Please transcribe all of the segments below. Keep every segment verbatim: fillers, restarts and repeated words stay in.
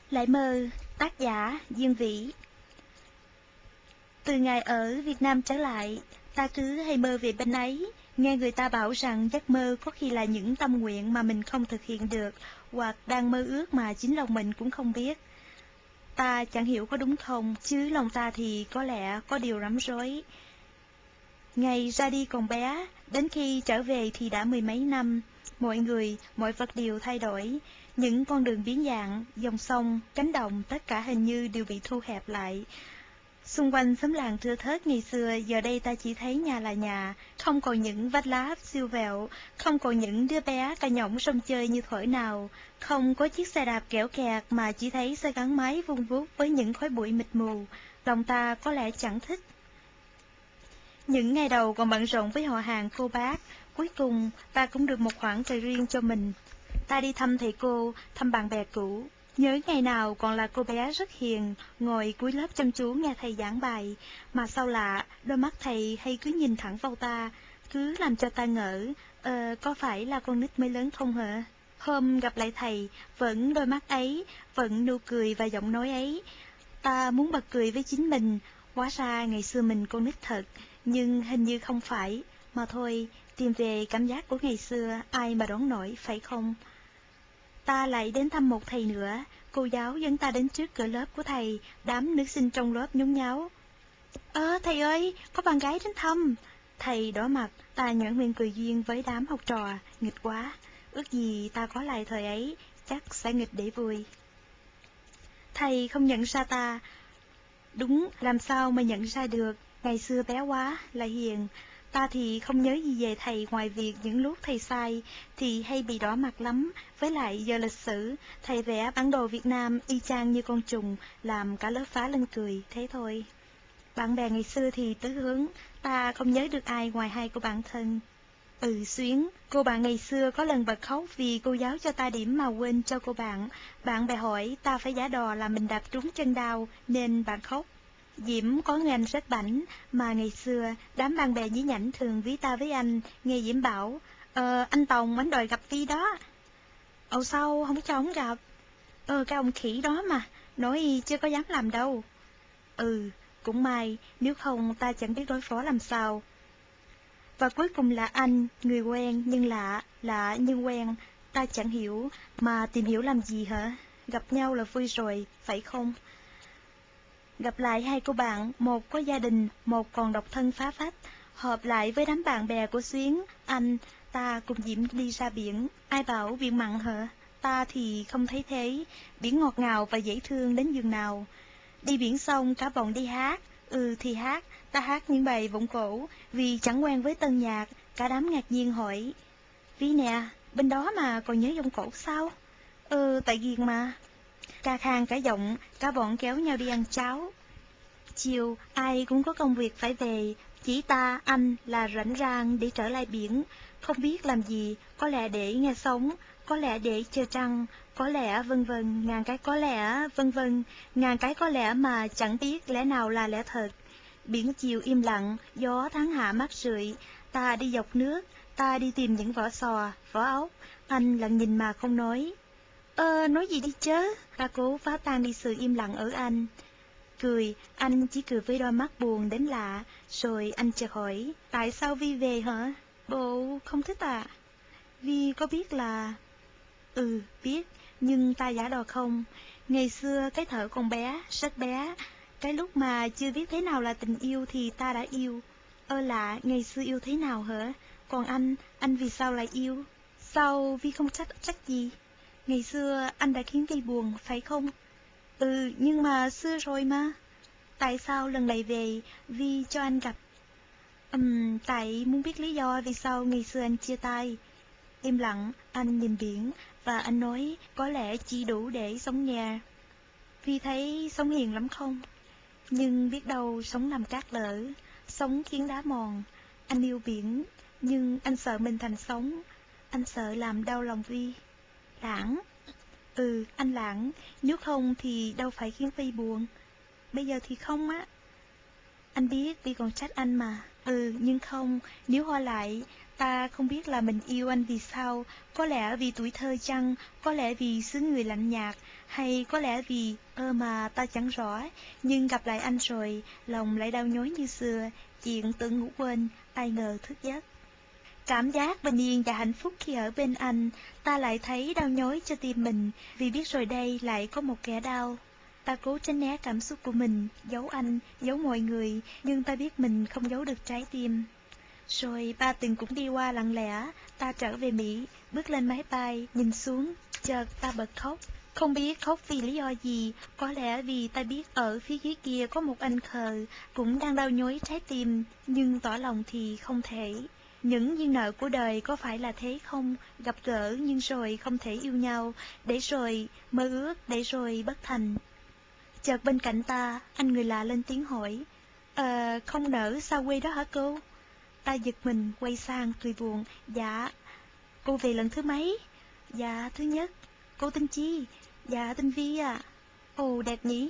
Lại mơ, tác giả Diên Vĩ. Từ ngày ở Việt Nam trở lại, ta cứ hay mơ về bên ấy, nghe người ta bảo rằng giấc mơ có khi là những tâm nguyện mà mình không thực hiện được, hoặc đang mơ ước mà chính lòng mình cũng không biết. Ta chẳng hiểu có đúng không, chứ lòng ta thì có lẽ có điều rắm rối. Ngày ra đi còn bé, đến khi trở về thì đã mười mấy năm, mọi người, mọi vật đều thay đổi. Những con đường biến dạng, dòng sông, cánh đồng, tất cả hình như đều bị thu hẹp lại. Xung quanh xóm làng thưa thớt ngày xưa, giờ đây ta chỉ thấy nhà là nhà, không còn những vách lá siêu vẹo, không còn những đứa bé cả nhõng sông chơi như thuở nào, không có chiếc xe đạp kẽo kẹt mà chỉ thấy xe gắn máy vung vút với những khói bụi mịt mù. Lòng ta có lẽ chẳng thích. Những ngày đầu còn bận rộn với họ hàng cô bác, cuối cùng ta cũng được một khoảng trời riêng cho mình. Ta đi thăm thầy cô, thăm bạn bè cũ. Nhớ ngày nào còn là cô bé rất hiền, ngồi cuối lớp chăm chú nghe thầy giảng bài, mà sao lạ, đôi mắt thầy hay cứ nhìn thẳng vào ta, cứ làm cho ta ngỡ, ờ, có phải là con nít mới lớn không hả? Hôm gặp lại thầy, vẫn đôi mắt ấy, vẫn nụ cười và giọng nói ấy. Ta muốn bật cười với chính mình, hóa ra ngày xưa mình con nít thật, nhưng hình như không phải, mà thôi, tìm về cảm giác của ngày xưa, ai mà đoán nổi, phải không? Ta lại đến thăm một thầy nữa, cô giáo dẫn ta đến trước cửa lớp của thầy, đám nữ sinh trong lớp nhốn nháo. Ơ thầy ơi, có bạn gái đến thăm. Thầy đỏ mặt, ta nhoẻn miệng cười duyên với đám học trò, nghịch quá. Ước gì ta có lại thời ấy, chắc sẽ nghịch để vui. Thầy không nhận ra ta. Đúng, làm sao mà nhận ra được, ngày xưa bé quá, lại hiền. Ta thì không nhớ gì về thầy ngoài việc những lúc thầy sai thì hay bị đỏ mặt lắm, với lại giờ lịch sử, thầy vẽ bản đồ Việt Nam y chang như con trùng, làm cả lớp phá lên cười, thế thôi. Bạn bè ngày xưa thì tứ hướng, ta không nhớ được ai ngoài hai cô bạn thân. Ừ Xuyến, cô bạn ngày xưa có lần bật khóc vì cô giáo cho ta điểm mà quên cho cô bạn. Bạn bè hỏi ta phải giả đò là mình đạp trúng chân đau nên bạn khóc. Diễm có người anh rất bảnh, mà ngày xưa đám bạn bè nhí nhảnh thường ví ta với anh, nghe Diễm bảo, ờ anh Tòng anh đòi gặp Vi đó. Ồ sao không cho ông gặp? Ờ cái ông khỉ đó mà, nói chưa có dám làm đâu. Ừ, cũng may, nếu không ta chẳng biết đối phó làm sao. Và cuối cùng là anh, người quen nhưng lạ, lạ nhưng quen, ta chẳng hiểu, mà tìm hiểu làm gì hả? Gặp nhau là vui rồi, phải không? Gặp lại hai cô bạn, một có gia đình, một còn độc thân phá phách, hợp lại với đám bạn bè của Xuyến, anh, ta cùng Diễm đi ra biển, ai bảo biển mặn hả? Ta thì không thấy thế, biển ngọt ngào và dễ thương đến giường nào. Đi biển xong cả bọn đi hát, ừ thì hát, ta hát những bài vọng cổ, vì chẳng quen với tân nhạc, cả đám ngạc nhiên hỏi. Vi nè, bên đó mà còn nhớ vọng cổ sao? Ừ, tại ghiền mà. Ca khang cả giọng, cả bọn kéo nhau đi ăn cháo. Chiều, ai cũng có công việc phải về, chỉ ta, anh là rảnh rang để trở lại biển, không biết làm gì, có lẽ để nghe sóng, có lẽ để chơi trăng, có lẽ vân vân, ngàn cái có lẽ, vân vân, ngàn cái có lẽ mà chẳng biết lẽ nào là lẽ thật. Biển chiều im lặng, gió tháng hạ mát rượi, ta đi dọc nước, ta đi tìm những vỏ sò, vỏ ốc, anh lặng nhìn mà không nói. Ơ, nói gì đi chớ, ta cố phá tan đi sự im lặng ở anh. Cười, anh chỉ cười với đôi mắt buồn đến lạ, rồi anh chợt hỏi, tại sao Vi về hả? Bộ không thích à? Vi có biết là... Ừ, biết, nhưng ta giả đò không. Ngày xưa cái thở còn bé, rất bé, cái lúc mà chưa biết thế nào là tình yêu thì ta đã yêu. Ơ lạ, ngày xưa yêu thế nào hả? Còn anh, anh vì sao lại yêu? Sao Vi không trách trách gì? Ngày xưa anh đã khiến Vi buồn, phải không? Ừ, nhưng mà xưa rồi mà. Tại sao lần này về Vi cho anh gặp? Ừm, tại muốn biết lý do vì sao ngày xưa anh chia tay. Im lặng, anh nhìn biển, và anh nói có lẽ chỉ đủ để sống nghe. Vi thấy sống hiền lắm không? Nhưng biết đâu sống làm cát lở, sống khiến đá mòn. Anh yêu biển, nhưng anh sợ mình thành sống. Anh sợ làm đau lòng Vi. Lãng. Ừ, anh Lãng, nếu không thì đâu phải khiến Vi buồn. Bây giờ thì không á. Anh biết Vi còn trách anh mà. Ừ, nhưng không, nếu hỏi lại, ta không biết là mình yêu anh vì sao. Có lẽ vì tuổi thơ chăng, có lẽ vì xứ người lạnh nhạt, hay có lẽ vì, ơ mà ta chẳng rõ. Nhưng gặp lại anh rồi, lòng lại đau nhói như xưa, chuyện tưởng ngủ quên, ai ngờ thức giấc. Cảm giác bình yên và hạnh phúc khi ở bên anh, ta lại thấy đau nhói cho tim mình, vì biết rồi đây lại có một kẻ đau. Ta cố tránh né cảm xúc của mình, giấu anh, giấu mọi người, nhưng ta biết mình không giấu được trái tim. Rồi ba tuần cũng đi qua lặng lẽ, ta trở về Mỹ, bước lên máy bay, nhìn xuống, chợt ta bật khóc. Không biết khóc vì lý do gì, có lẽ vì ta biết ở phía dưới kia có một anh khờ, cũng đang đau nhói trái tim, nhưng tỏ lòng thì không thể. Những duyên nợ của đời có phải là thế không? Gặp gỡ nhưng rồi không thể yêu nhau, để rồi mơ ước, để rồi bất thành. Chợt bên cạnh ta, anh người lạ lên tiếng hỏi, Ờ, không nỡ sao quê đó hả cô? Ta giật mình, quay sang, cười buồn, dạ, cô về lần thứ mấy? Dạ, thứ nhất. Cô tên chi? Dạ, tên Vi à. Ồ, đẹp nhỉ?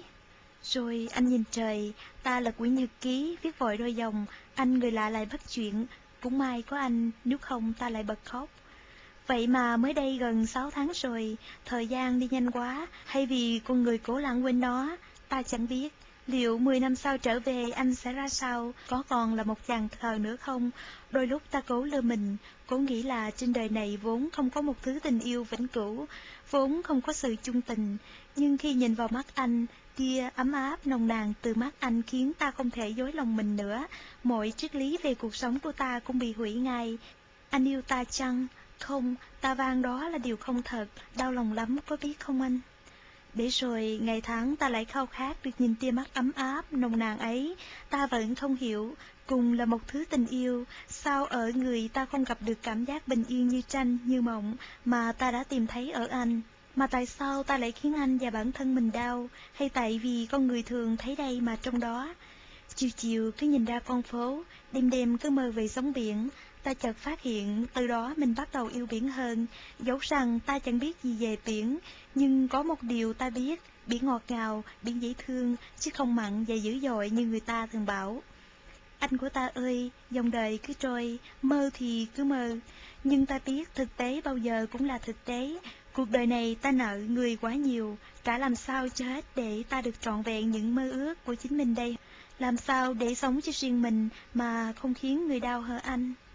Rồi anh nhìn trời, ta lật quyển nhật ký, viết vội đôi dòng, anh người lạ lại bắt chuyện, cũng may có anh, nếu không ta lại bật khóc. Vậy mà mới đây gần sáu tháng rồi, thời gian đi nhanh quá, hay vì con người cố lãng quên nó, ta chẳng biết. Liệu mười năm sau trở về anh sẽ ra sao, có còn là một chàng khờ nữa không? Đôi lúc ta cố lừa mình, cố nghĩ là trên đời này vốn không có một thứ tình yêu vĩnh cửu, vốn không có sự chung tình. Nhưng khi nhìn vào mắt anh, tia ấm áp nồng nàn từ mắt anh khiến ta không thể dối lòng mình nữa. Mọi triết lý về cuộc sống của ta cũng bị hủy ngay. Anh yêu ta chăng? Không, ta vang đó là điều không thật, đau lòng lắm có biết không anh? Để rồi ngày tháng ta lại khao khát được nhìn tia mắt ấm áp, nồng nàn ấy, ta vẫn không hiểu, cùng là một thứ tình yêu, sao ở người ta không gặp được cảm giác bình yên như tranh, như mộng, mà ta đã tìm thấy ở anh. Mà tại sao ta lại khiến anh và bản thân mình đau, hay tại vì con người thường thấy đây mà trong đó? Chiều chiều cứ nhìn ra con phố, đêm đêm cứ mơ về sóng biển, ta chợt phát hiện từ đó mình bắt đầu yêu biển hơn, dẫu rằng ta chẳng biết gì về biển, nhưng có một điều ta biết, biển ngọt ngào, biển dễ thương, chứ không mặn và dữ dội như người ta thường bảo. Anh của ta ơi, dòng đời cứ trôi, mơ thì cứ mơ, nhưng ta biết thực tế bao giờ cũng là thực tế. Cuộc đời này ta nợ người quá nhiều, cả làm sao cho hết để ta được trọn vẹn những mơ ước của chính mình đây. Làm sao để sống cho riêng mình mà không khiến người đau hở anh.